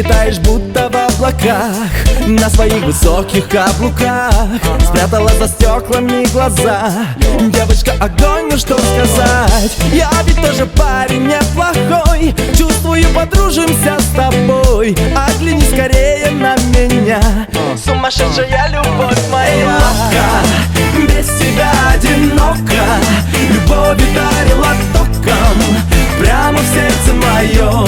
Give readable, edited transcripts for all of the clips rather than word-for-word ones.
Летаешь будто в облаках на своих высоких каблуках. Спрятала за стеклами глаза. Девочка, огонь, ну что сказать? Я ведь тоже парень неплохой. Чувствую, подружимся с тобой. Огляни скорее на меня. Сумасшедшая любовь моя. Без тебя одиноко. Любовь ударила током прямо в сердце мое.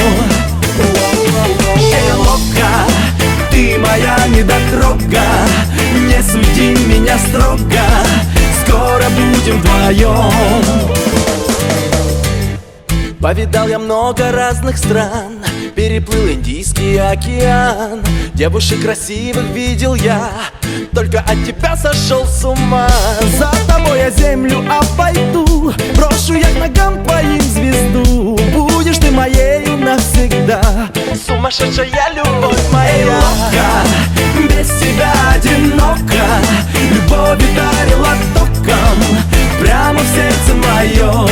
Эй, лока, ты моя недотрога. Не суди меня строго. Скоро будем вдвоем. Повидал я много разных стран, переплыл Индийский океан. Девушек красивых видел я, только от тебя сошел с ума. За тобой я землю обойду, брошу я к ногам твоим звезду. Будешь ты моею навсегда, сумасшедшая любовь моя. Без тебя одиноко. Любовь ударила током прямо в сердце мое.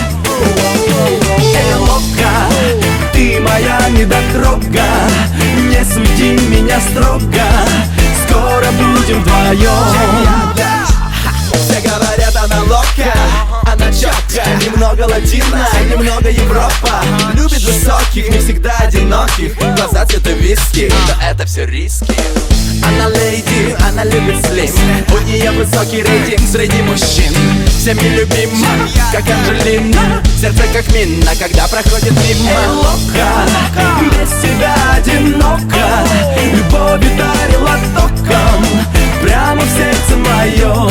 Эй, лока, ты моя недотрога. Не суди меня строго. Скоро будем вдвоем. Все говорят, она лока, она четкая. Немного латина, немного Европа. Любит высоких, не всегда одиноких. Глаза цвета виски, но это все риски. Она леди, она любит слим. У нее высокий рейтинг среди мужчин. Всеми любима, как Анджелина. Сердце как мина, когда проходит мимо. Эй, лока, без тебя одиноко. Любовь ударила током прямо в сердце мое.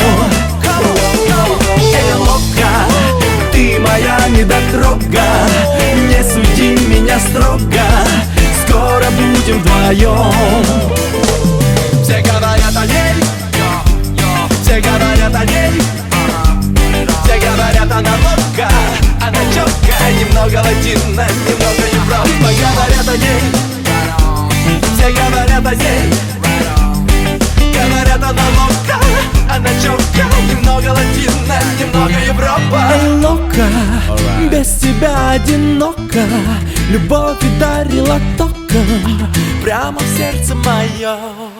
Эй, лока, ты моя недотрога. Не суди меня строго. Скоро будем вдвоем. Все говорят о ней, все говорят о ней, все говорят, она лока, она четкая. Немного латина, немного Европа. Говорят о ней, все говорят о ней. Говорят, она лока, она четкая. Немного латина, немного Европа. Эй, лока, без тебя одиноко. Любовь ударила током прямо в сердце мое.